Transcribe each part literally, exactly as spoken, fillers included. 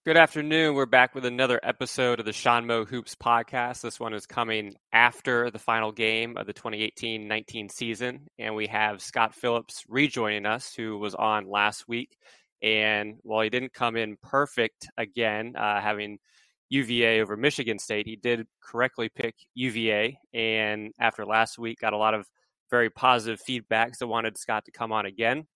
Good afternoon. We're back with another episode of the Sean Moe Hoops podcast. This one is coming after the final game of the twenty eighteen nineteen season, and we have Scott Phillips rejoining us, who was on last week. And while he didn't come in perfect again, uh, having U V A over Michigan State, he did correctly pick U V A. And after last week, got a lot of very positive feedback, so wanted Scott to come on again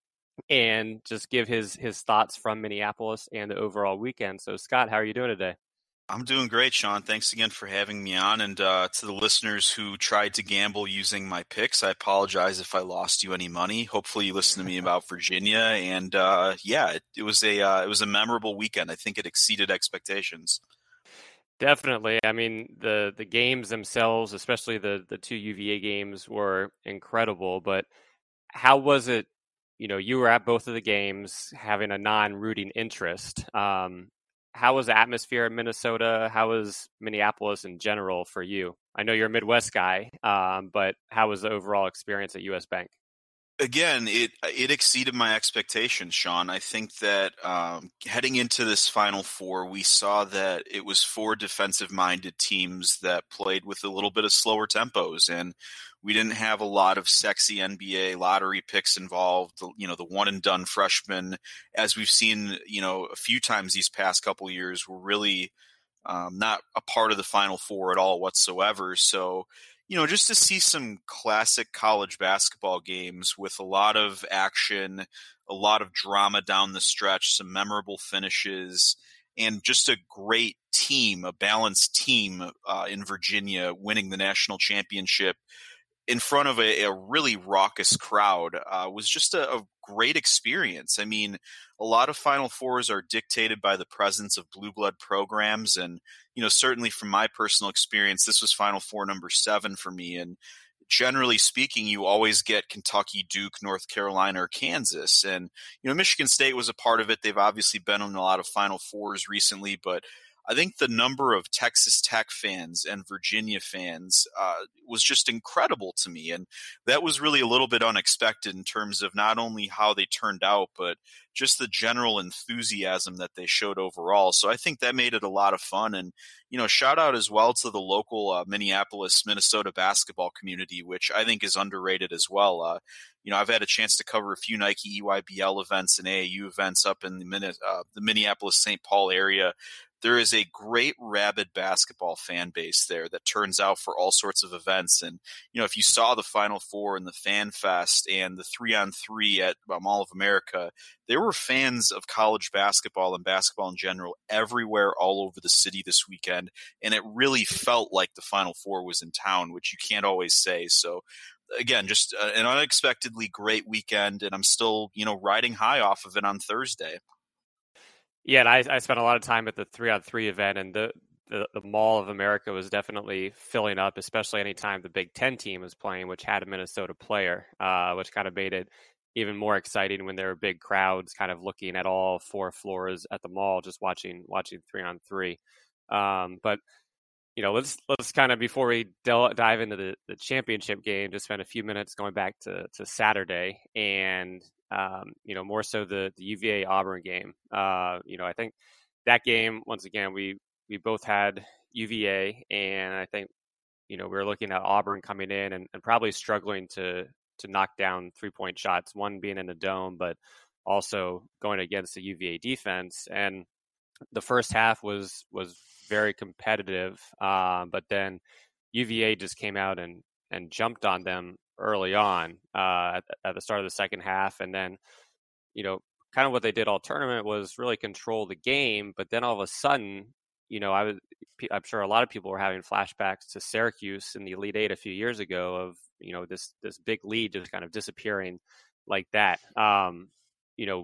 and just give his his thoughts from Minneapolis and the overall weekend. So, Scott, how are you doing today? I'm doing great, Sean. Thanks again for having me on. And uh, to the listeners who tried to gamble using my picks, I apologize if I lost you any money. Hopefully, you listened to me about Virginia. And uh, yeah, it, it was a uh, it was a memorable weekend. I think it exceeded expectations. Definitely. I mean, the the games themselves, especially the the two U V A games, were incredible. But how was it? You know, you were at both of the games having a non-rooting interest. Um, how was the atmosphere in Minnesota? How was Minneapolis in general for you? I know you're a Midwest guy, um, but how was the overall experience at U S Bank? Again, it it exceeded my expectations, Sean. I think that um, heading into this Final Four, we saw that it was four defensive-minded teams that played with a little bit of slower tempos, and we didn't have a lot of sexy N B A lottery picks involved. You know, the one-and-done freshmen, as we've seen, you know, a few times these past couple of years, were really um, not a part of the Final Four at all whatsoever. So, you know, just to see some classic college basketball games with a lot of action, a lot of drama down the stretch, some memorable finishes, and just a great team, a balanced team uh, in Virginia winning the national championship in front of a, a really raucous crowd uh, was just a, a great experience. I mean, a lot of Final Fours are dictated by the presence of blue blood programs. And, you know, certainly from my personal experience, this was Final Four number seven for me. And generally speaking, you always get Kentucky, Duke, North Carolina, or Kansas. And, you know, Michigan State was a part of it. They've obviously been in a lot of Final Fours recently, but I think the number of Texas Tech fans and Virginia fans uh, was just incredible to me. And that was really a little bit unexpected in terms of not only how they turned out, but just the general enthusiasm that they showed overall. So I think that made it a lot of fun. And, you know, shout out as well to the local uh, Minneapolis, Minnesota basketball community, which I think is underrated as well. Uh, you know, I've had a chance to cover a few Nike E Y B L events and A A U events up in the, uh, the Minneapolis Saint Paul area. There is a great rabid basketball fan base there that turns out for all sorts of events. And, you know, if you saw the Final Four and the Fan Fest and the three on three at Mall of America, there were fans of college basketball and basketball in general everywhere all over the city this weekend. And it really felt like the Final Four was in town, which you can't always say. So, again, just an unexpectedly great weekend. And I'm still, you know, riding high off of it on Thursday. Yeah, and I, I spent a lot of time at the three-on-three event, and the, the, the Mall of America was definitely filling up, especially anytime the Big Ten team was playing, which had a Minnesota player, uh, which kind of made it even more exciting when there were big crowds kind of looking at all four floors at the mall, just watching watching three-on-three. Um, but, you know, let's let's kind of, before we del- dive into the, the championship game, just spend a few minutes going back to, to Saturday and Um, you know, more so the, the U V A Auburn game. Uh, you know, I think that game, once again, we, we both had U V A, and I think, you know, we were looking at Auburn coming in and, and probably struggling to, to knock down three point shots, one being in the dome, but also going against the U V A defense. And the first half was, was very competitive. Um, but then U V A just came out and, and jumped on them early on uh, at, at the start of the second half. And then, you know, kind of what they did all tournament was really control the game. But then all of a sudden, you know, I was, I'm sure a lot of people were having flashbacks to Syracuse in the Elite Eight a few years ago of, you know, this, this big lead just kind of disappearing like that. Um, you know,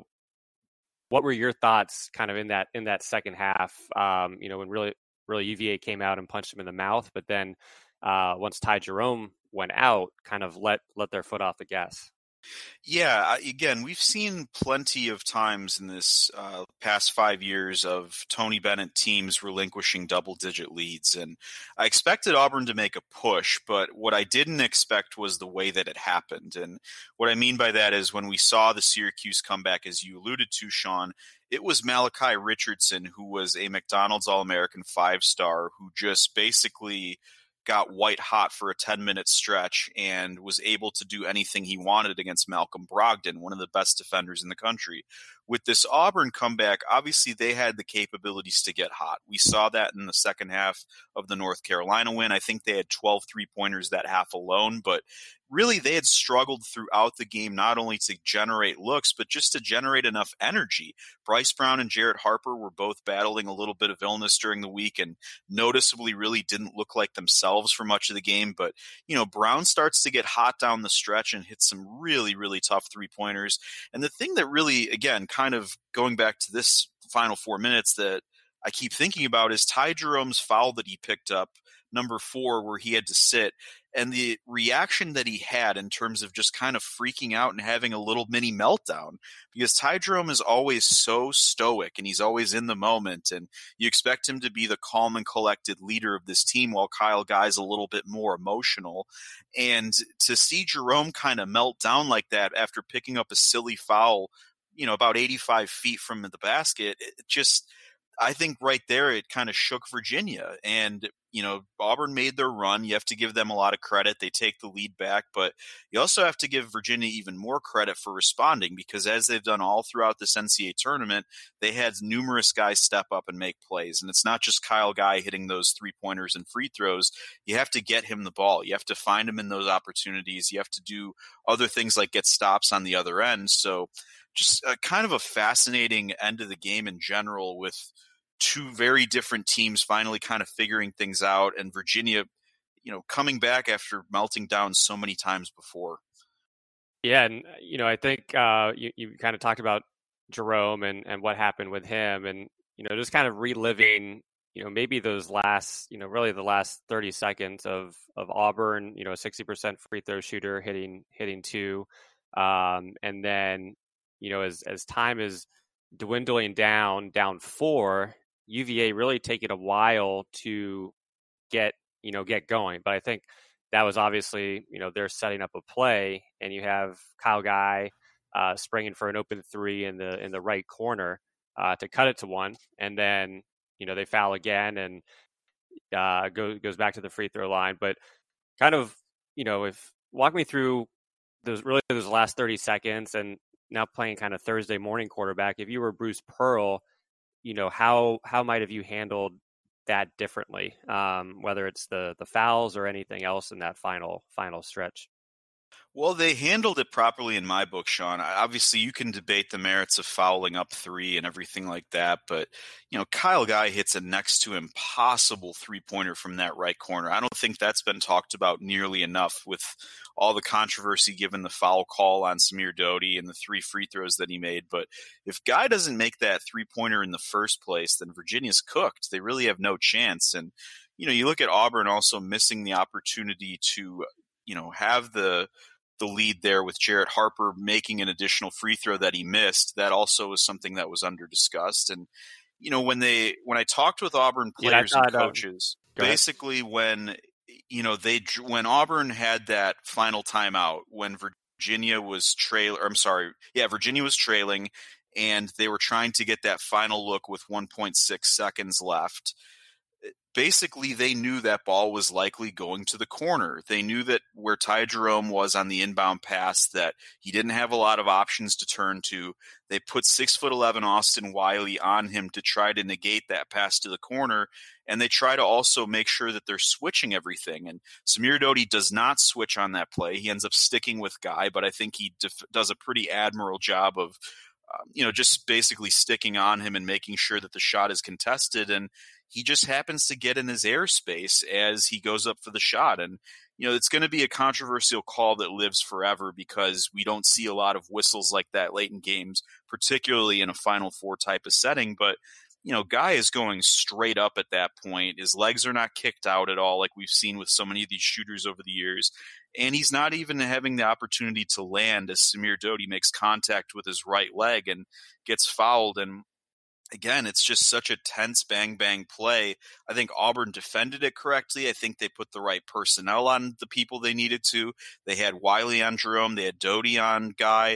what were your thoughts kind of in that, in that second half, um, you know, when really, really U V A came out and punched them in the mouth, but then uh, once Ty Jerome went out, kind of let let their foot off the gas? Yeah, again, we've seen plenty of times in this uh, past five years of Tony Bennett teams relinquishing double-digit leads, and I expected Auburn to make a push, but what I didn't expect was the way that it happened. And what I mean by that is when we saw the Syracuse comeback, as you alluded to, Sean, it was Malachi Richardson, who was a McDonald's All-American five-star, who just basically got white hot for a ten-minute stretch and was able to do anything he wanted against Malcolm Brogdon, one of the best defenders in the country. With this Auburn comeback, obviously they had the capabilities to get hot. We saw that in the second half of the North Carolina win. I think they had twelve three-pointers that half alone, but really they had struggled throughout the game not only to generate looks, but just to generate enough energy. Bryce Brown and Jared Harper were both battling a little bit of illness during the week and noticeably really didn't look like themselves for much of the game. But, you know, Brown starts to get hot down the stretch and hits some really, really tough three-pointers. And the thing that really, again, kind of going back to this final four minutes that I keep thinking about is Ty Jerome's foul that he picked up, number four, where he had to sit, and the reaction that he had in terms of just kind of freaking out and having a little mini meltdown, because Ty Jerome is always so stoic and he's always in the moment, and you expect him to be the calm and collected leader of this team while Kyle Guy's a little bit more emotional. And to see Jerome kind of melt down like that after picking up a silly foul, you know, about eighty-five feet from the basket, it just, I think right there it kind of shook Virginia. And, you know, Auburn made their run. You have to give them a lot of credit. They take the lead back, but you also have to give Virginia even more credit for responding, because as they've done all throughout this N C A A tournament, they had numerous guys step up and make plays. And it's not just Kyle Guy hitting those three-pointers and free throws. You have to get him the ball. You have to find him in those opportunities. You have to do other things like get stops on the other end. So just a kind of a fascinating end of the game in general, with two very different teams finally kind of figuring things out, and Virginia, you know, coming back after melting down so many times before. Yeah, and, you know, I think uh, you, you kind of talked about Jerome and, and what happened with him, and, you know, just kind of reliving, you know, maybe those last, you know, really the last thirty seconds of, of Auburn, you know, a sixty percent free throw shooter hitting, hitting two. Um, and then, you know, as, as time is dwindling down, down four, U V A really taking a while to get, you know, get going. But I think that was obviously, you know, they're setting up a play, and you have Kyle Guy uh, springing for an open three in the in the right corner uh, to cut it to one, and then, you know, they foul again and uh, goes goes back to the free throw line. But kind of, you know, if walk me through those really those last thirty seconds, and now playing kind of Thursday morning quarterback. If you were Bruce Pearl, you know, how how might have you handled that differently, um, whether it's the the fouls or anything else in that final final stretch? Well, they handled it properly in my book, Sean. Obviously, you can debate the merits of fouling up three and everything like that, but, you know, Kyle Guy hits a next to impossible three-pointer from that right corner. I don't think that's been talked about nearly enough with all the controversy given the foul call on Samir Doty and the three free throws that he made. But if Guy doesn't make that three-pointer in the first place, then Virginia's cooked. They really have no chance. And, you know, you look at Auburn also missing the opportunity to, you know, have the the lead there with Jared Harper making an additional free throw that he missed. That also was something that was under discussed. And, you know, when they, when I talked with Auburn players yeah, thought, and coaches, um, basically when, you know, they, when Auburn had that final timeout, when Virginia was trailing, I'm sorry. Yeah. Virginia was trailing, and they were trying to get that final look with one point six seconds left. Basically, they knew that ball was likely going to the corner. They knew that where Ty Jerome was on the inbound pass, that he didn't have a lot of options to turn to. They put six foot eleven Austin Wiley on him to try to negate that pass to the corner, and they try to also make sure that they're switching everything. And Samir Doty does not switch on that play. He ends up sticking with Guy, but I think he def- does a pretty admirable job of, um, you know, just basically sticking on him and making sure that the shot is contested. And he just happens to get in his airspace as he goes up for the shot. And, you know, it's going to be a controversial call that lives forever, because we don't see a lot of whistles like that late in games, particularly in a Final Four type of setting. But, you know, Guy is going straight up at that point. His legs are not kicked out at all, like we've seen with so many of these shooters over the years. And he's not even having the opportunity to land as Samir Doty makes contact with his right leg and gets fouled. And again, it's just such a tense bang-bang play. I think Auburn defended it correctly. I think they put the right personnel on the people they needed to. They had Wiley on Jerome. They had Doty on Guy.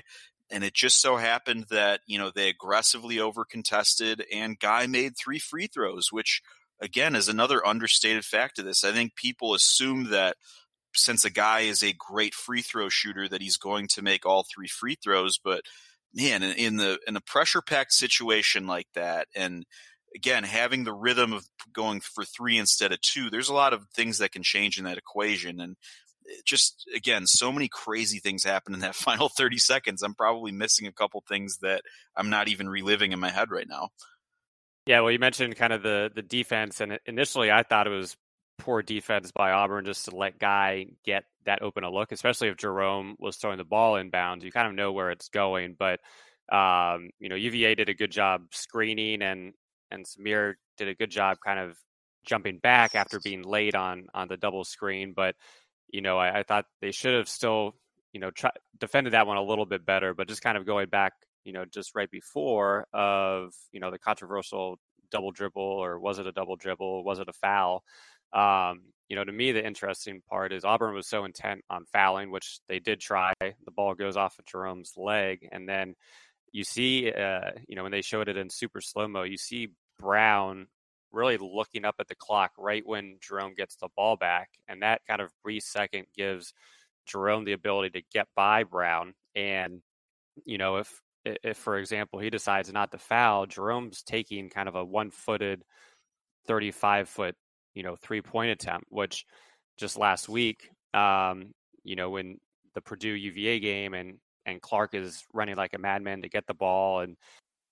And it just so happened that, you know, they aggressively over contested and Guy made three free throws, which again is another understated fact of this. I think people assume that since a guy is a great free throw shooter that he's going to make all three free throws. But man, in, in the in a pressure packed situation like that, and again, having the rhythm of going for three instead of two, there's a lot of things that can change in that equation. And just, again, so many crazy things happen in that final thirty seconds. I'm probably missing a couple things that I'm not even reliving in my head right now. Yeah, well, you mentioned kind of the the defense, and initially I thought it was poor defense by Auburn just to let Guy get that open a look, especially if Jerome was throwing the ball inbounds. You kind of know where it's going, but um, you know, U V A did a good job screening, and and Samir did a good job kind of jumping back after being late on on the double screen. But you know, I, I thought they should have still, you know, try, defended that one a little bit better, but just kind of going back, you know, just right before of, you know, the controversial double dribble, or was it a double dribble? Was it a foul? Um, you know, to me, the interesting part is Auburn was so intent on fouling, which they did try. The ball goes off of Jerome's leg. And then you see, uh, you know, when they showed it in super slow-mo, you see Brown really looking up at the clock right when Jerome gets the ball back. And that kind of brief second gives Jerome the ability to get by Brown. And, you know, if, if, for example, he decides not to foul, Jerome's taking kind of a one-footed thirty-five foot, you know, three-point attempt, which just last week, um, you know, when the Purdue U V A game and, and Clark is running like a madman to get the ball and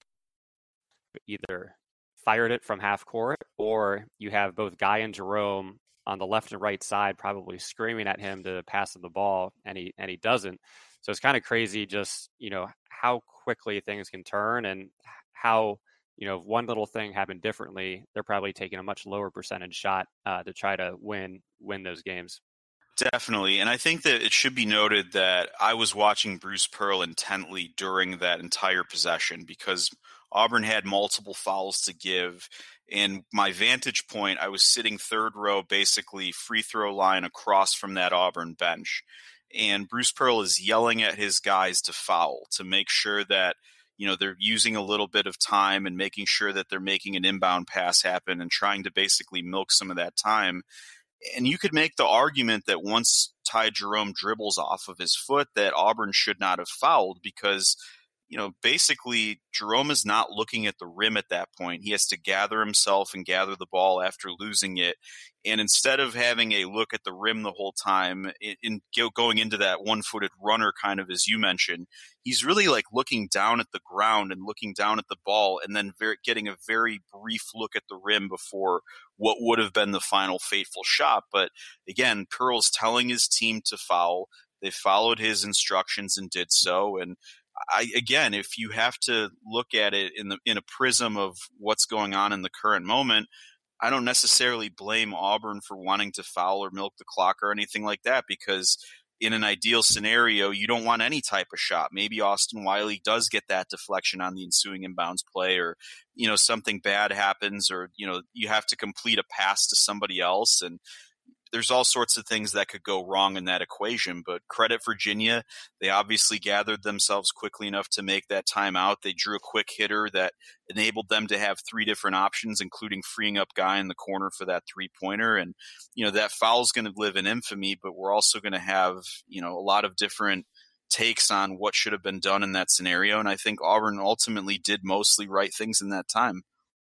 either fired it from half court, or you have both Guy and Jerome on the left and right side probably screaming at him to pass him the ball, and he and he doesn't. So it's kind of crazy just, you know, how quickly things can turn, and how, you know, if one little thing happened differently, they're probably taking a much lower percentage shot uh, to try to win win those games. Definitely. And I think that it should be noted that I was watching Bruce Pearl intently during that entire possession, because Auburn had multiple fouls to give. And my vantage point, I was sitting third row, basically free throw line across from that Auburn bench. And Bruce Pearl is yelling at his guys to foul, to make sure that, you know, they're using a little bit of time and making sure that they're making an inbound pass happen and trying to basically milk some of that time. And you could make the argument that once Ty Jerome dribbles off of his foot, that Auburn should not have fouled, because, you know, basically Jerome is not looking at the rim at that point. He has to gather himself and gather the ball after losing it. And instead of having a look at the rim the whole time, in, in going into that one-footed runner kind of, as you mentioned, he's really like looking down at the ground and looking down at the ball, and then very, getting a very brief look at the rim before what would have been the final fateful shot. But again, Pearl's telling his team to foul. They followed his instructions and did so. And I, again, if you have to look at it in the in a prism of what's going on in the current moment, I don't necessarily blame Auburn for wanting to foul or milk the clock or anything like that, because in an ideal scenario, you don't want any type of shot. Maybe Austin Wiley does get that deflection on the ensuing inbounds play, or, you know, something bad happens, or, you know, you have to complete a pass to somebody else. And there's all sorts of things that could go wrong in that equation. But credit Virginia. They obviously gathered themselves quickly enough to make that timeout. They drew a quick hitter that enabled them to have three different options, including freeing up Guy in the corner for that three-pointer. And, you know, that foul is going to live in infamy, but we're also going to have, you know, a lot of different takes on what should have been done in that scenario. And I think Auburn ultimately did mostly right things in that time.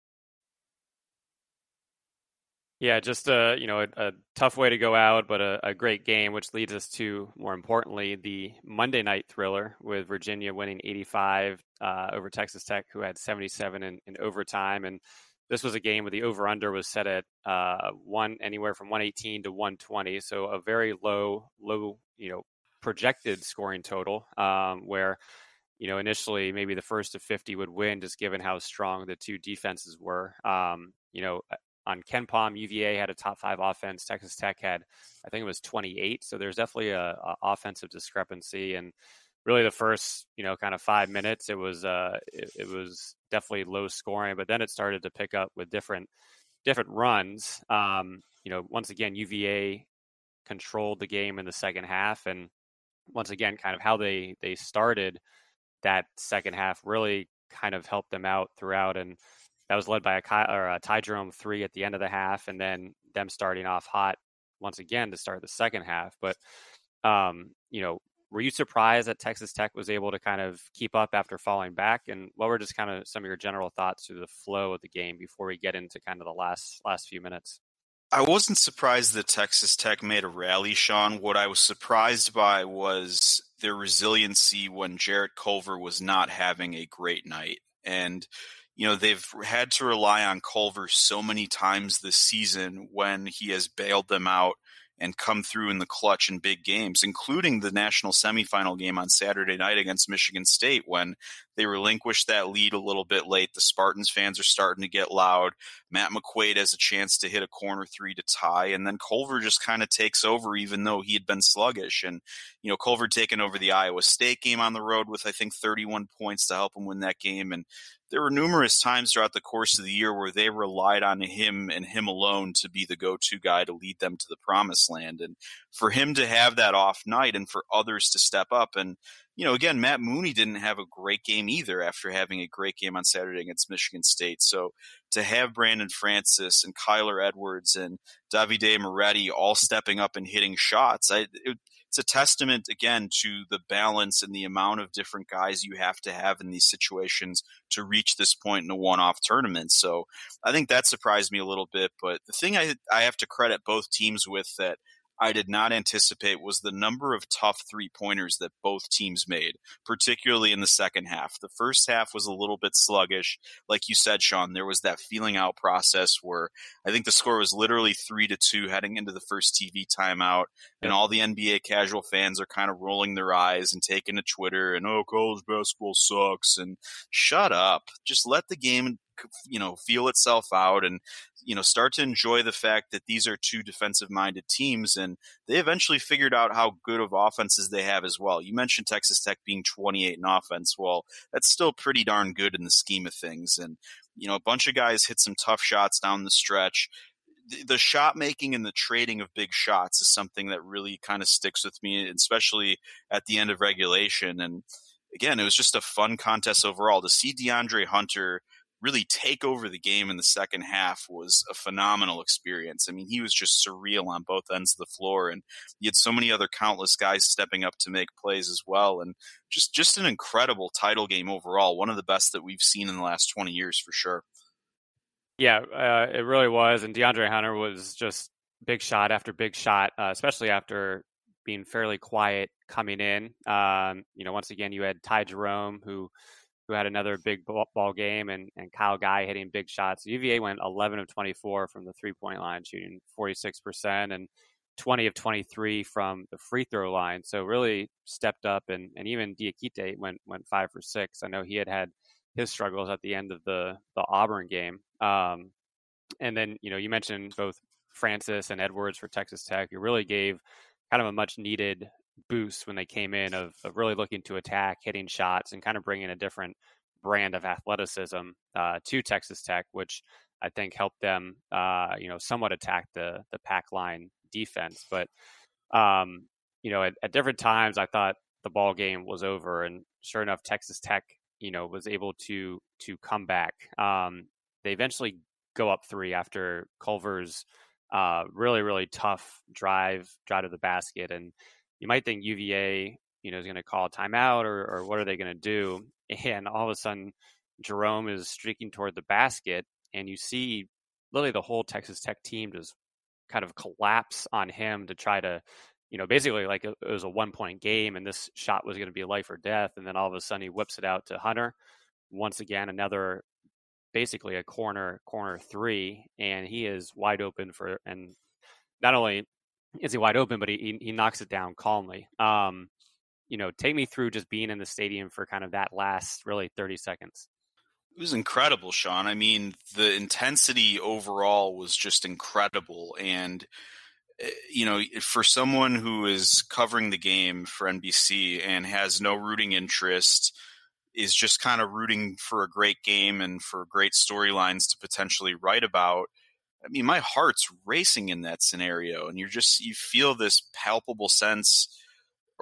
Yeah, just a, you know, a, a tough way to go out, but a, a great game, which leads us to, more importantly, the Monday night thriller with Virginia winning eighty-five uh, over Texas Tech, who had seventy-seven in, in overtime. And this was a game where the over-under was set at uh, one anywhere from one eighteen to one twenty, so a very low, low, you know, projected scoring total, um, where, you know, initially maybe the first to fifty would win, just given how strong the two defenses were. Um, you know, on KenPom, U V A had a top five offense. Texas Tech had, I think it was twenty-eight. So there's definitely a, a offensive discrepancy. And really the first, you know, kind of five minutes, it was uh, it, it was definitely low scoring. But then it started to pick up with different different runs. Um, you know, once again, U V A controlled the game in the second half, and once again, kind of how they they started that second half really kind of helped them out throughout. And that was led by a, Ky- or a Ty Jerome three at the end of the half, and then them starting off hot once again to start the second half. But, um, you know, were you surprised that Texas Tech was able to kind of keep up after falling back? And what were just kind of some of your general thoughts through the flow of the game before we get into kind of the last last few minutes? I wasn't surprised that Texas Tech made a rally, Sean. What I was surprised by was their resiliency when Jarrett Culver was not having a great night. And, you know, they've had to rely on Culver so many times this season when he has bailed them out and come through in the clutch in big games, including the national semifinal game on Saturday night against Michigan State when they relinquished that lead a little bit late. The Spartans fans are starting to get loud. Matt McQuaid has a chance to hit a corner three to tie, and then Culver just kind of takes over even though he had been sluggish. And, you know, Culver taking over the Iowa State game on the road with, I think, thirty-one points to help him win that game. And there were numerous times throughout the course of the year where they relied on him and him alone to be the go-to guy to lead them to the promised land. And for him to have that off night and for others to step up, and, you know, again, Matt Mooney didn't have a great game either after having a great game on Saturday against Michigan State. So to have Brandon Francis and Kyler Edwards and Davide Moretti all stepping up and hitting shots, I, it, it's a testament, again, to the balance and the amount of different guys you have to have in these situations to reach this point in a one-off tournament. So I think that surprised me a little bit. But the thing I, I have to credit both teams with that I did not anticipate was the number of tough three-pointers that both teams made, particularly in the second half. The first half was a little bit sluggish. Like you said, Sean, there was that feeling out process where I think the score was literally three to two heading into the first T V timeout, and all the N B A casual fans are kind of rolling their eyes and taking to Twitter and, oh, college basketball sucks, and shut up. Just let the game, you know, feel itself out and, you know, start to enjoy the fact that these are two defensive-minded teams, and they eventually figured out how good of offenses they have as well. You mentioned Texas Tech being twenty-eight in offense. Well, that's still pretty darn good in the scheme of things. And, you know, a bunch of guys hit some tough shots down the stretch. The shot making and the trading of big shots is something that really kind of sticks with me, especially at the end of regulation. And again, it was just a fun contest overall. To see DeAndre Hunter really take over the game in the second half was a phenomenal experience. I mean, he was just surreal on both ends of the floor, and you had so many other countless guys stepping up to make plays as well. And just, just an incredible title game overall. One of the best that we've seen in the last twenty years for sure. Yeah, uh, it really was. And DeAndre Hunter was just big shot after big shot, uh, especially after being fairly quiet coming in. Um, you know, once again, you had Ty Jerome, who who had another big ball game, and, and Kyle Guy hitting big shots. U V A went eleven of twenty-four from the three-point line, shooting forty-six percent, and twenty of twenty-three from the free throw line. So really stepped up, and, and even Diakite went went five for six. I know he had had his struggles at the end of the, the Auburn game. Um, and then, you know, you mentioned both Francis and Edwards for Texas Tech, who really gave kind of a much needed boost when they came in of, of really looking to attack, hitting shots, and kind of bringing a different brand of athleticism uh, to Texas Tech, which I think helped them, uh, you know, somewhat attack the the pack line defense. But, um, you know, at, at different times, I thought the ball game was over, and sure enough, Texas Tech, you know, was able to to come back. Um, they eventually go up three after Culver's uh, really, really tough drive, drive to the basket. And you might think U V A, you know, is going to call a timeout, or, or what are they going to do? And all of a sudden, Jerome is streaking toward the basket, and you see literally the whole Texas Tech team just kind of collapse on him to try to, you know, basically like it was a one-point game, and this shot was going to be life or death. And then all of a sudden, he whips it out to Hunter. Once again, another basically a corner corner three, and he is wide open for, and not only is he wide open, but he he knocks it down calmly. Um, you know, take me through just being in the stadium for kind of that last really thirty seconds. It was incredible, Sean. I mean, the intensity overall was just incredible. And, you know, for someone who is covering the game for N B C and has no rooting interest, is just kind of rooting for a great game and for great storylines to potentially write about. I mean, my heart's racing in that scenario, and you're just, you feel this palpable sense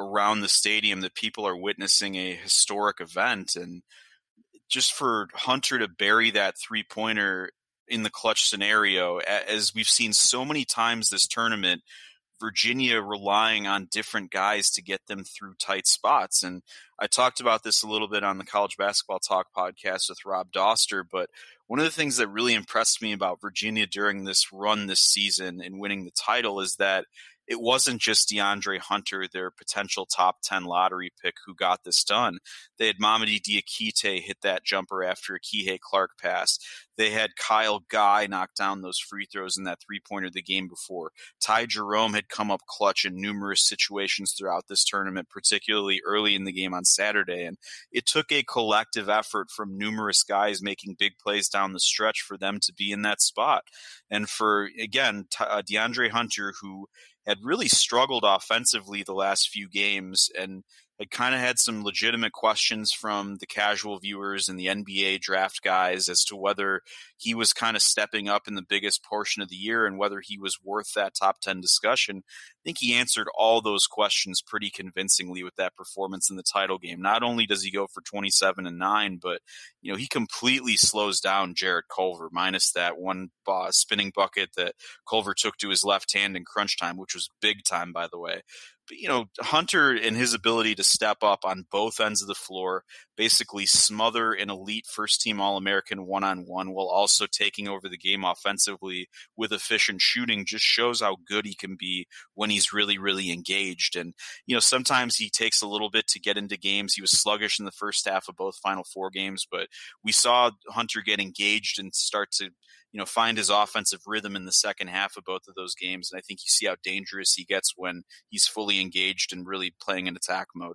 around the stadium that people are witnessing a historic event. And just for Hunter to bury that three-pointer in the clutch scenario, as we've seen so many times this tournament, Virginia relying on different guys to get them through tight spots. And I talked about this a little bit on the College Basketball Talk podcast with Rob Doster, but one of the things that really impressed me about Virginia during this run this season in winning the title is that it wasn't just DeAndre Hunter, their potential top ten lottery pick, who got this done. They had Mamadi Diakite hit that jumper after a Kihei Clark pass. They had Kyle Guy knock down those free throws in that three-pointer the game before. Ty Jerome had come up clutch in numerous situations throughout this tournament, particularly early in the game on Saturday. And it took a collective effort from numerous guys making big plays down the stretch for them to be in that spot. And for, again, uh, DeAndre Hunter, who had really struggled offensively the last few games and had kind of had some legitimate questions from the casual viewers and the N B A draft guys as to whether he was kind of stepping up in the biggest portion of the year and whether he was worth that top ten discussion. I think he answered all those questions pretty convincingly with that performance in the title game. Not only does he go for twenty-seven and nine, but you know, he completely slows down Jarrett Culver, minus that one uh, spinning bucket that Culver took to his left hand in crunch time, which was big time, by the way. But, you know, Hunter and his ability to step up on both ends of the floor, basically smother an elite first-team All-American one-on-one while also taking over the game offensively with efficient shooting, just shows how good he can be when he's really, really engaged. And, you know, sometimes he takes a little bit to get into games. He was sluggish in the first half of both Final Four games, but we saw Hunter get engaged and start to, you know, find his offensive rhythm in the second half of both of those games. And I think you see how dangerous he gets when he's fully engaged and really playing in attack mode.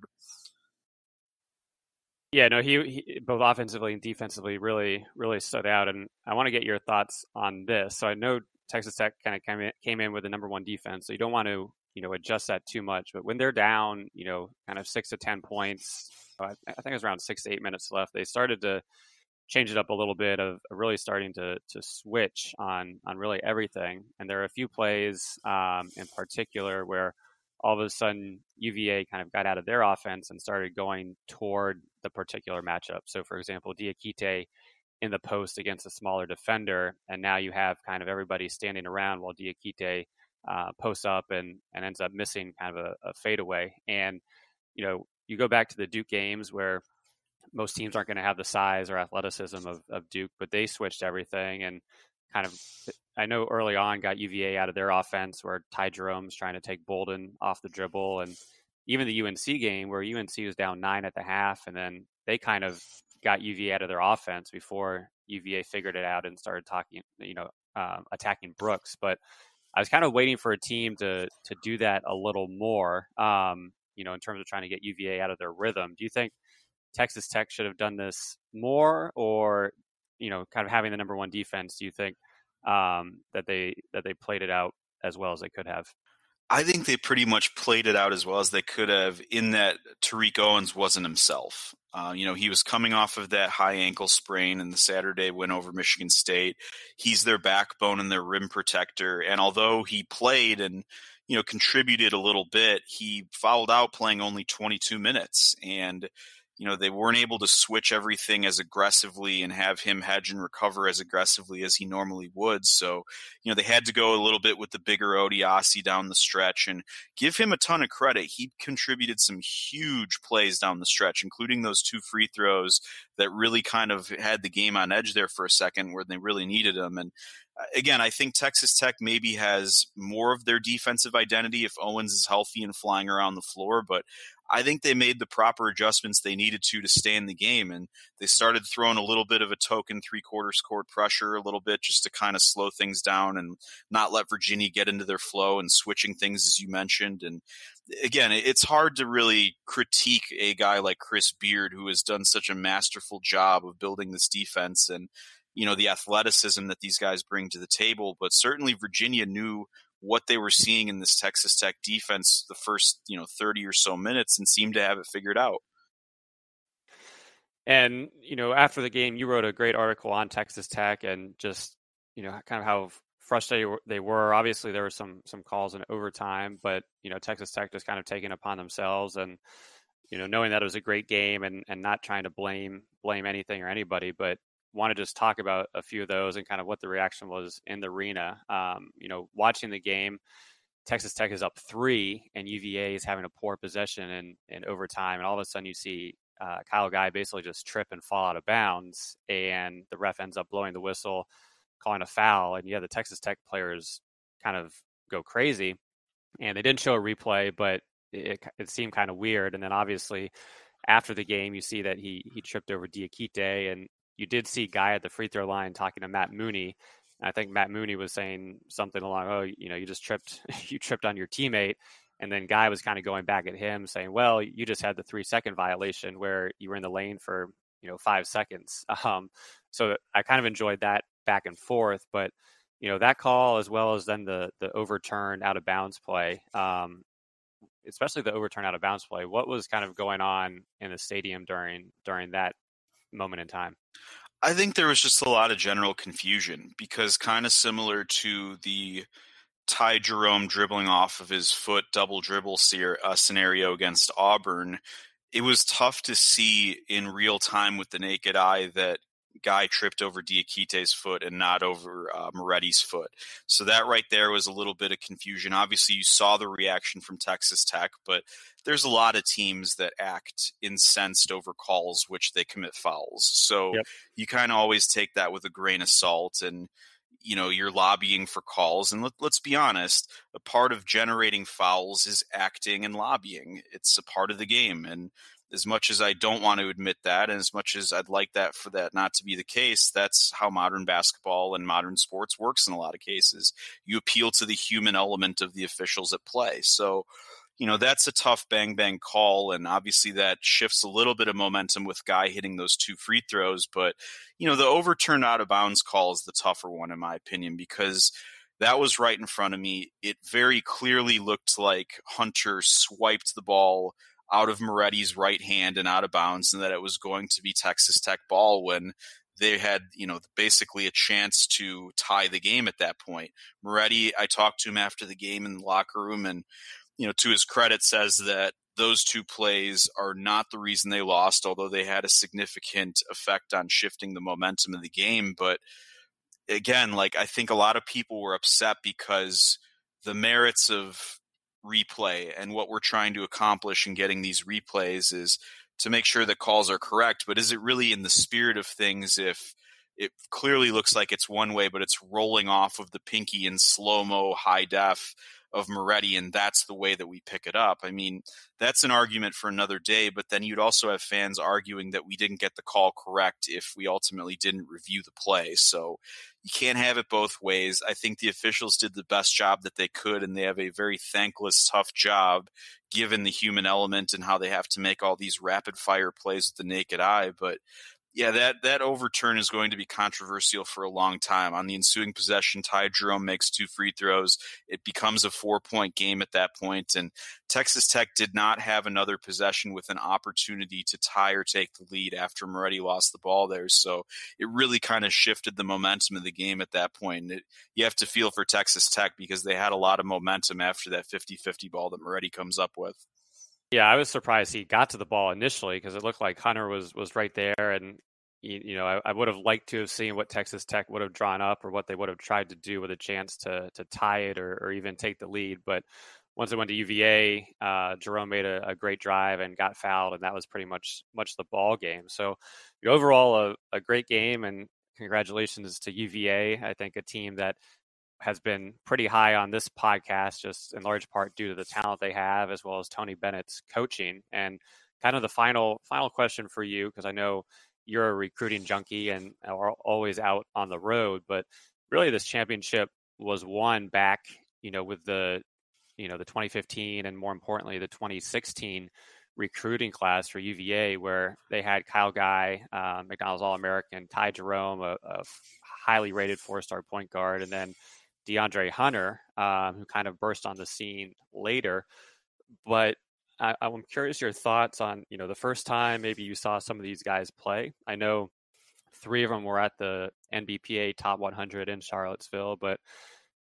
Yeah, no, he, he both offensively and defensively really, really stood out. And I want to get your thoughts on this. So I know Texas Tech kind of came in, came in with the number one defense, so you don't want to, you know, adjust that too much. But when they're down, you know, kind of six to ten points, I think it was around six to eight minutes left, they started to change it up a little bit of really starting to to switch on on really everything. And there are a few plays um, in particular where all of a sudden U V A kind of got out of their offense and started going toward the particular matchup. So, for example, Diakite in the post against a smaller defender, and now you have kind of everybody standing around while Diakite uh, posts up and, and ends up missing kind of a, a fadeaway. And, you know, you go back to the Duke games where most teams aren't going to have the size or athleticism of, of Duke, but they switched everything and kind of, I know early on got U V A out of their offense where Ty Jerome's trying to take Bolden off the dribble. And even the U N C game where U N C was down nine at the half, and then they kind of got U V A out of their offense before U V A figured it out and started talking, you know, um, attacking Brooks. But I was kind of waiting for a team to to do that a little more, um, you know, in terms of trying to get U V A out of their rhythm. Do you think Texas Tech should have done this more, or, you know, kind of having the number one defense, do you think um, that they that they played it out as well as they could have? I think they pretty much played it out as well as they could have, in that Tariq Owens wasn't himself. Uh, you know, he was coming off of that high ankle sprain in the Saturday win over Michigan State. He's their backbone and their rim protector. And although he played and, you know, contributed a little bit, he fouled out playing only twenty-two minutes. And you know, they weren't able to switch everything as aggressively and have him hedge and recover as aggressively as he normally would. So, you know, they had to go a little bit with the bigger Odiasi down the stretch, and give him a ton of credit. He contributed some huge plays down the stretch, including those two free throws that really kind of had the game on edge there for a second where they really needed him. And again, I think Texas Tech maybe has more of their defensive identity if Owens is healthy and flying around the floor, but I think they made the proper adjustments they needed to to stay in the game, and they started throwing a little bit of a token three-quarters court pressure a little bit just to kind of slow things down and not let Virginia get into their flow, and switching things, as you mentioned. And again, it's hard to really critique a guy like Chris Beard, who has done such a masterful job of building this defense and, you know, the athleticism that these guys bring to the table. But certainly Virginia knew what they were seeing in this Texas Tech defense the first, you know, thirty or so minutes, and seemed to have it figured out. And, you know, after the game, you wrote a great article on Texas Tech and just, you know, kind of how frustrated they were. Obviously, there were some some calls in overtime, but you know, Texas Tech just kind of taking it upon themselves, and you know, knowing that it was a great game, and and not trying to blame blame anything or anybody, but want to just talk about a few of those and kind of what the reaction was in the arena. Um, you know, watching the game, Texas Tech is up three, and U V A is having a poor possession in, in overtime, and all of a sudden you see uh, Kyle Guy basically just trip and fall out of bounds, and the ref ends up blowing the whistle, calling a foul, and yeah, the Texas Tech players kind of go crazy, and they didn't show a replay, but it, it seemed kind of weird. And then obviously after the game, you see that he he tripped over Diakite, and you did see Guy at the free throw line talking to Matt Mooney. I think Matt Mooney was saying something along, oh, you know, you just tripped, you tripped on your teammate. And then Guy was kind of going back at him saying, well, you just had the three second violation where you were in the lane for, you know, five seconds. Um, so I kind of enjoyed that back and forth, but you know, that call, as well as then the, the overturned out of bounds play, um, especially the overturned out of bounds play. What was kind of going on in the stadium during, during that moment in time? I think there was just a lot of general confusion, because kind of similar to the Ty Jerome dribbling off of his foot double dribble ser- uh, scenario against Auburn, it was tough to see in real time with the naked eye that Guy tripped over Diakite's foot and not over uh, Moretti's foot. So that right there was a little bit of confusion. Obviously, you saw the reaction from Texas Tech, but there's a lot of teams that act incensed over calls, which they commit fouls. So yep. You kind of always take that with a grain of salt, and you know, you're lobbying for calls. And let, let's be honest, a part of generating fouls is acting and lobbying. It's a part of the game. And as much as I don't want to admit that, and as much as I'd like that for that not to be the case, that's how modern basketball and modern sports works in a lot of cases. You appeal to the human element of the officials at play. So, you know, that's a tough bang bang call, and obviously that shifts a little bit of momentum with Guy hitting those two free throws. But, you know, the overturned out of bounds call is the tougher one in my opinion, because that was right in front of me. It very clearly looked like Hunter swiped the ball out of Moretti's right hand and out of bounds, and that it was going to be Texas Tech ball when they had, you know, basically a chance to tie the game at that point. Moretti, I talked to him after the game in the locker room, and, you know, to his credit, says that those two plays are not the reason they lost, although they had a significant effect on shifting the momentum of the game. But again, like, I think a lot of people were upset because the merits of replay and what we're trying to accomplish in getting these replays is to make sure that calls are correct. But is it really in the spirit of things if it clearly looks like it's one way, but it's rolling off of the pinky in slow-mo high def of Moretti, and that's the way that we pick it up? I mean, that's an argument for another day, but then you'd also have fans arguing that we didn't get the call correct if we ultimately didn't review the play. So you can't have it both ways. I think the officials did the best job that they could, and they have a very thankless, tough job given the human element and how they have to make all these rapid fire plays with the naked eye. But yeah, that, that overturn is going to be controversial for a long time. On the ensuing possession, Ty Jerome makes two free throws. It becomes a four-point game at that point, and Texas Tech did not have another possession with an opportunity to tie or take the lead after Moretti lost the ball there. So it really kind of shifted the momentum of the game at that point. And it, you have to feel for Texas Tech because they had a lot of momentum after that fifty-fifty ball that Moretti comes up with. Yeah, I was surprised he got to the ball initially because it looked like Hunter was was right there, and you, you know I, I would have liked to have seen what Texas Tech would have drawn up or what they would have tried to do with a chance to to tie it or, or even take the lead. But once it went to U V A, uh, Jerome made a, a great drive and got fouled, and that was pretty much much the ball game. So overall, a, a great game, and congratulations to U V A. I think a team that has been pretty high on this podcast, just in large part due to the talent they have, as well as Tony Bennett's coaching. And kind of the final final question for you, because I know you're a recruiting junkie and are always out on the road, but really this championship was won back, you know, with the, you know, the twenty fifteen and more importantly, the twenty sixteen recruiting class for U V A, where they had Kyle Guy, uh, McDonald's All-American, Ty Jerome, a, a highly rated four-star point guard, and then DeAndre Hunter, um, who kind of burst on the scene later. But I, I'm curious your thoughts on, you know, the first time maybe you saw some of these guys play. I know three of them were at the N B P A Top one hundred in Charlottesville, but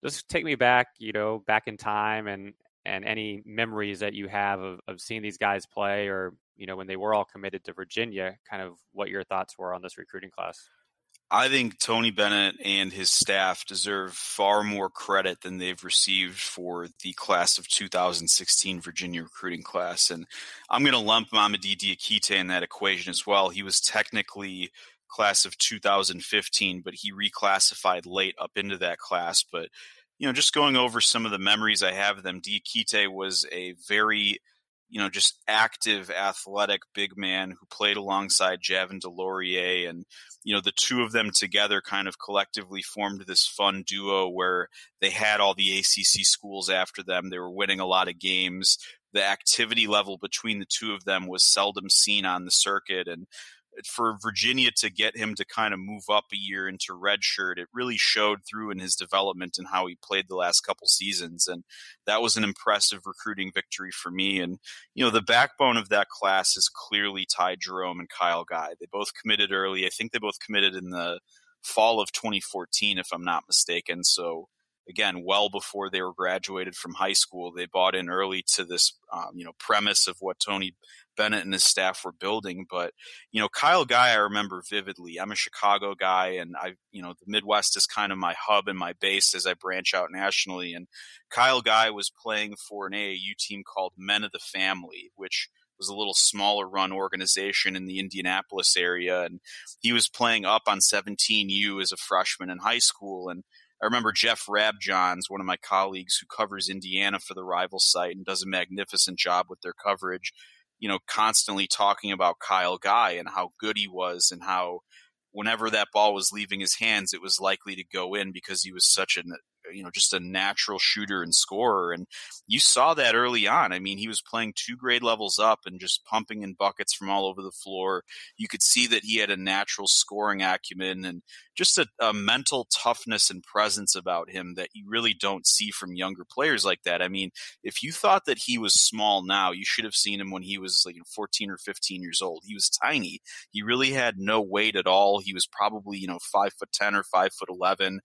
just take me back, you know, back in time and and any memories that you have of, of seeing these guys play or, you know, when they were all committed to Virginia, kind of what your thoughts were on this recruiting class. I think Tony Bennett and his staff deserve far more credit than they've received for the class of two thousand sixteen Virginia recruiting class. And I'm going to lump Mamadi Diakite in that equation as well. He was technically class of two thousand fifteen, but he reclassified late up into that class. But, you know, just going over some of the memories I have of them, Diakite was a very, you know, just active, athletic big man who played alongside Javin DeLaurier. And, you know, the two of them together kind of collectively formed this fun duo where they had all the A C C schools after them. They were winning a lot of games. The activity level between the two of them was seldom seen on the circuit. And for Virginia to get him to kind of move up a year into redshirt, it really showed through in his development and how he played the last couple seasons. And that was an impressive recruiting victory for me. And, you know, the backbone of that class is clearly Ty Jerome and Kyle Guy. They both committed early. I think they both committed in the fall of twenty fourteen, if I'm not mistaken. So, again, well before they were graduated from high school, they bought in early to this, um, you know, premise of what Tony Bennett and his staff were building. But, you know, Kyle Guy, I remember vividly. I'm a Chicago guy, and I, you know, the Midwest is kind of my hub and my base as I branch out nationally. And Kyle Guy was playing for an A A U team called Men of the Family, which was a little smaller run organization in the Indianapolis area. And he was playing up on seventeen U as a freshman in high school. And I remember Jeff Rabjohns, one of my colleagues who covers Indiana for the rival site and does a magnificent job with their coverage, you know, constantly talking about Kyle Guy and how good he was and how whenever that ball was leaving his hands, it was likely to go in because he was such an, you know, just a natural shooter and scorer. And you saw that early on. I mean, he was playing two grade levels up and just pumping in buckets from all over the floor. You could see that he had a natural scoring acumen and just a, a mental toughness and presence about him that you really don't see from younger players like that. I mean, if you thought that he was small now, you should have seen him when he was like fourteen or fifteen years old. He was tiny. He really had no weight at all. He was probably, you know, five foot ten or five foot eleven.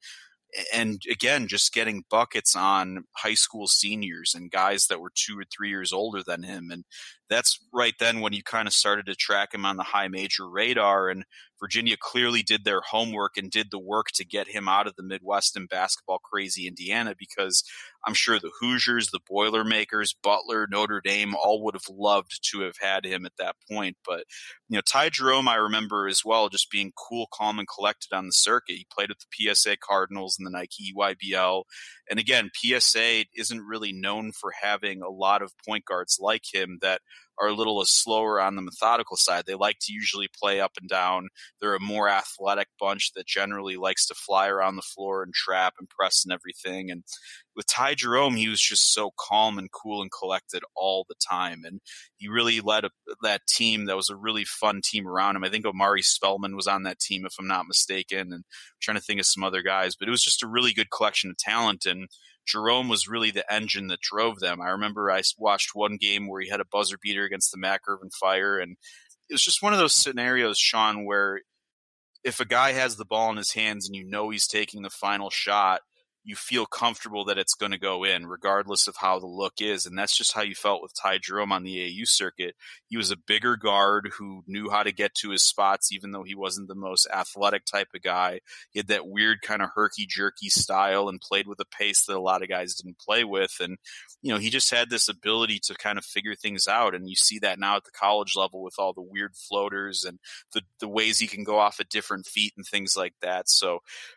And again, just getting buckets on high school seniors and guys that were two or three years older than him. And that's right then when you kind of started to track him on the high major radar. And Virginia clearly did their homework and did the work to get him out of the Midwest and basketball crazy Indiana, because I'm sure the Hoosiers, the Boilermakers, Butler, Notre Dame all would have loved to have had him at that point. But, you know, Ty Jerome, I remember as well, just being cool, calm, and collected on the circuit. He played with the P S A Cardinals and the Nike E Y B L. And again, P S A isn't really known for having a lot of point guards like him that are a little slower on the methodical side. They like to usually play up and down. They're a more athletic bunch that generally likes to fly around the floor and trap and press and everything. And with Ty Jerome, he was just so calm and cool and collected all the time. And he really led a, that team that was a really fun team around him. I think Omari Spellman was on that team, if I'm not mistaken, and I'm trying to think of some other guys. But it was just a really good collection of talent. And Jerome was really the engine that drove them. I remember I watched one game where he had a buzzer beater against the Mac Irvin Fire, and it was just one of those scenarios, Sean, where if a guy has the ball in his hands and you know he's taking the final shot, you feel comfortable that it's going to go in, regardless of how the look is. And that's just how you felt with Ty Jerome on the A A U circuit. He was a bigger guard who knew how to get to his spots, even though he wasn't the most athletic type of guy. He had that weird kind of herky-jerky style and played with a pace that a lot of guys didn't play with. And, you know, he just had this ability to kind of figure things out. And you see that now at the college level with all the weird floaters and the, the ways he can go off at different feet and things like that. So,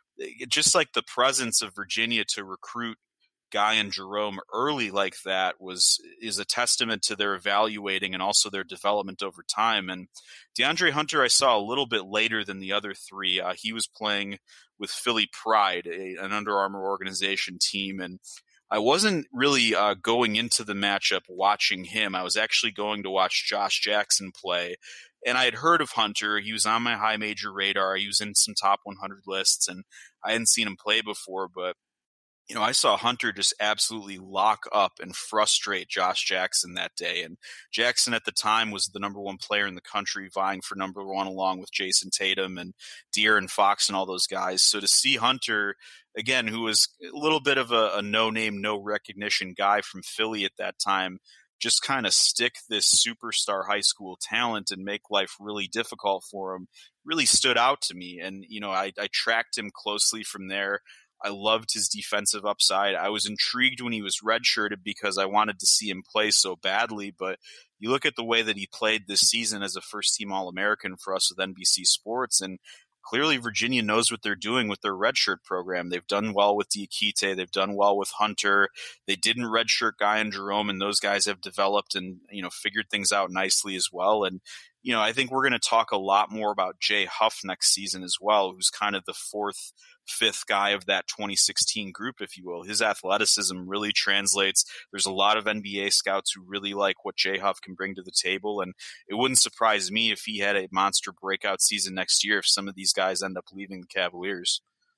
just like the presence of Virginia to recruit Guy and Jerome early like that was is a testament to their evaluating and also their development over time. And DeAndre Hunter, I saw a little bit later than the other three. Uh, he was playing with Philly Pride, a, an Under Armour organization team, and I wasn't really uh, going into the matchup watching him. I was actually going to watch Josh Jackson play. And I had heard of Hunter. He was on my high major radar. He was in some top one hundred lists, and I hadn't seen him play before. But You know, I saw Hunter just absolutely lock up and frustrate Josh Jackson that day. And Jackson at the time was the number one player in the country, vying for number one along with Jason Tatum and De'Aaron Fox and all those guys. So to see Hunter, again, who was a little bit of a, a no-name, no-recognition guy from Philly at that time, just kind of stick this superstar high school talent and make life really difficult for him, really stood out to me. And, you know, I, I tracked him closely from there. I loved his defensive upside. I was intrigued when he was redshirted because I wanted to see him play so badly. But you look at the way that he played this season as a first-team All-American for us with N B C Sports, and clearly Virginia knows what they're doing with their redshirt program. They've done well with Diakite. They've done well with Hunter. They didn't redshirt Guy and Jerome, and those guys have developed and, you know, figured things out nicely as well. And, you know, I think we're going to talk a lot more about Jay Huff next season as well, who's kind of the fourth, fifth guy of that twenty sixteen group, if you will. His athleticism really translates. There's a lot of N B A scouts who really like what Jay Huff can bring to the table, and it wouldn't surprise me if he had a monster breakout season next year if some of these guys end up leaving the Cavaliers.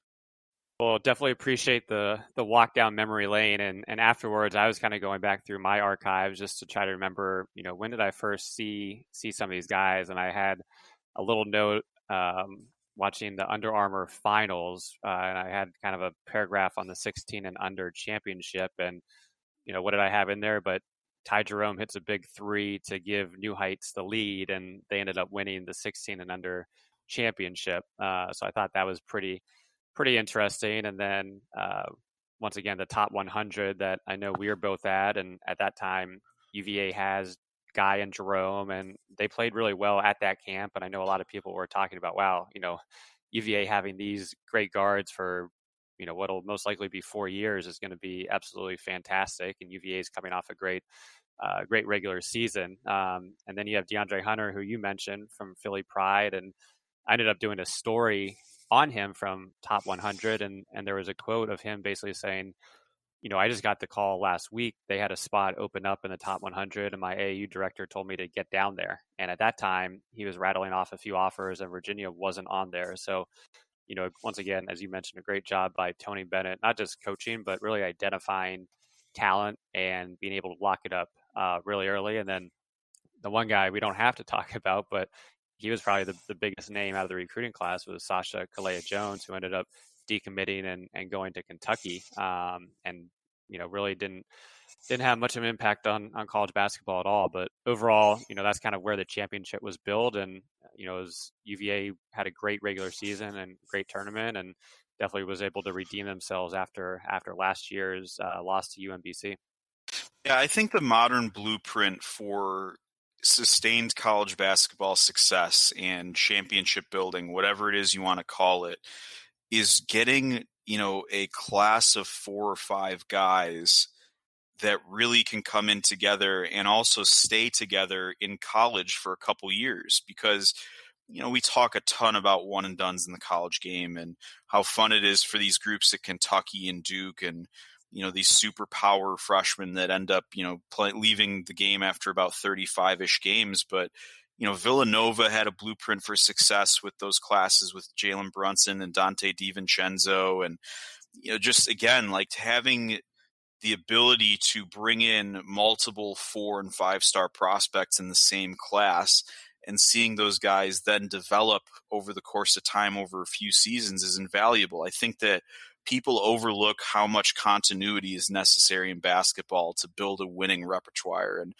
Well, definitely appreciate the the walk down memory lane, and and afterwards, I was kind of going back through my archives just to try to remember, you know, when did I first see see some of these guys, and I had a little note um, watching the Under Armour finals, uh, and I had kind of a paragraph on the sixteen and under championship, and you know, what did I have in there? But Ty Jerome hits a big three to give New Heights the lead, and they ended up winning the sixteen and under championship. Uh, so I thought that was pretty. pretty interesting. And then uh, once again, the top one hundred that I know we were both at. And at that time, U V A has Guy and Jerome, and they played really well at that camp. And I know a lot of people were talking about, wow, you know, U V A having these great guards for, you know, what'll most likely be four years is going to be absolutely fantastic. And U V A is coming off a great, uh, great regular season. Um, and then you have DeAndre Hunter, who you mentioned from Philly Pride. And I ended up doing a story on him from top one hundred, and and there was a quote of him basically saying, you know, I just got the call last week. They had a spot open up in the top one hundred, and my A A U director told me to get down there. And at that time, he was rattling off a few offers, and Virginia wasn't on there. So, you know, once again, as you mentioned, a great job by Tony Bennett, not just coaching, but really identifying talent and being able to lock it up uh, really early. And then the one guy we don't have to talk about, but he was probably the, the biggest name out of the recruiting class, was Sasha Kalea-Jones, who ended up decommitting and, and going to Kentucky, um, and you know, really didn't didn't have much of an impact on, on college basketball at all. But overall, you know, that's kind of where the championship was built. And you know, as U V A had a great regular season and great tournament, and definitely was able to redeem themselves after after last year's uh, loss to U M B C. Yeah, I think the modern blueprint for sustained college basketball success and championship building, whatever it is you want to call it, is getting, you know, a class of four or five guys that really can come in together and also stay together in college for a couple years. Because, you know, we talk a ton about one and dones in the college game and how fun it is for these groups at Kentucky and Duke and, you know, these super power freshmen that end up, you know, play, leaving the game after about thirty-five-ish games. But, you know, Villanova had a blueprint for success with those classes with Jalen Brunson and Dante DiVincenzo. And, you know, just again, like having the ability to bring in multiple four and five star prospects in the same class and seeing those guys then develop over the course of time over a few seasons is invaluable. I think that people overlook how much continuity is necessary in basketball to build a winning repertoire. And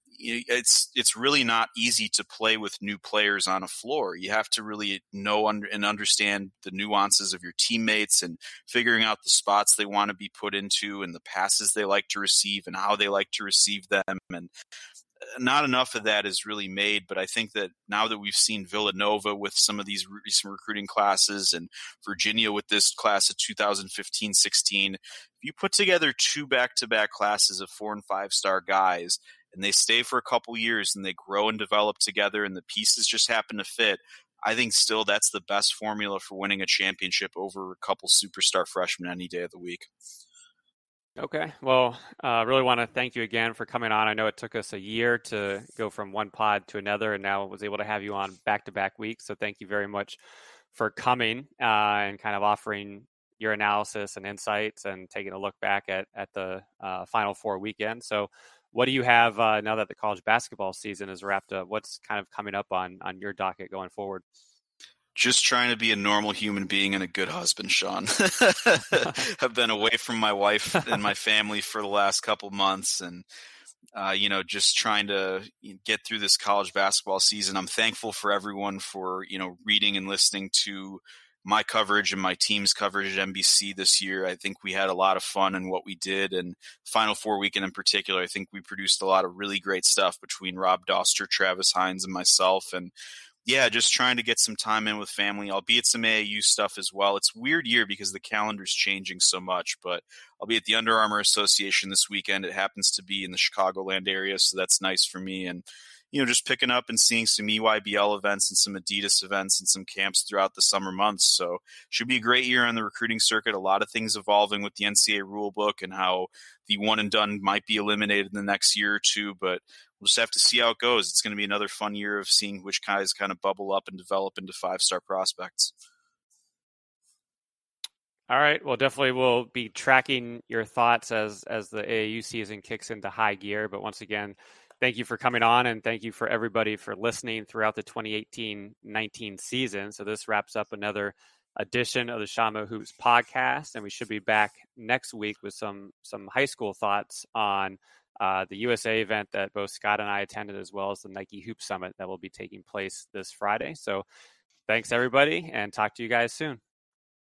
it's it's really not easy to play with new players on a floor. You have to really know under, and understand the nuances of your teammates and figuring out the spots they want to be put into and the passes they like to receive and how they like to receive them. And not enough of that is really made, but I think that now that we've seen Villanova with some of these recent recruiting classes and Virginia with this class of two thousand fifteen sixteen, if you put together two back-to-back classes of four and five star guys and they stay for a couple years and they grow and develop together and the pieces just happen to fit, I think still that's the best formula for winning a championship over a couple superstar freshmen any day of the week. Okay. Well, I uh, really want to thank you again for coming on. I know it took us a year to go from one pod to another, and now was able to have you on back-to-back weeks. So thank you very much for coming uh, and kind of offering your analysis and insights and taking a look back at, at the uh, Final Four weekend. So what do you have uh, now that the college basketball season is wrapped up? What's kind of coming up on, on your docket going forward? Just trying to be a normal human being and a good husband, Sean. I've been away from my wife and my family for the last couple months, and uh, you know, just trying to get through this college basketball season. I'm thankful for everyone for, you know, reading and listening to my coverage and my team's coverage at N B C this year. I think we had a lot of fun in what we did, and Final Four weekend in particular, I think we produced a lot of really great stuff between Rob Doster, Travis Hines, and myself. And yeah, just trying to get some time in with family, albeit some A A U stuff as well. It's a weird year because the calendar's changing so much, but I'll be at the Under Armour Association this weekend. It happens to be in the Chicagoland area, so that's nice for me. And, you know, just picking up and seeing some E Y B L events and some Adidas events and some camps throughout the summer months. So should be a great year on the recruiting circuit. A lot of things evolving with the N C double A rule book and how the one and done might be eliminated in the next year or two, but we'll just have to see how it goes. It's going to be another fun year of seeing which guys kind of bubble up and develop into five-star prospects. All right. Well, definitely we'll be tracking your thoughts as as the A A U season kicks into high gear. But once again, thank you for coming on, and thank you for everybody for listening throughout the twenty eighteen nineteen season. So this wraps up another edition of the Shamo Hoops podcast, and we should be back next week with some some high school thoughts on uh, the U S A event that both Scott and I attended, as well as the Nike Hoop Summit that will be taking place this Friday. So thanks, everybody, and talk to you guys soon.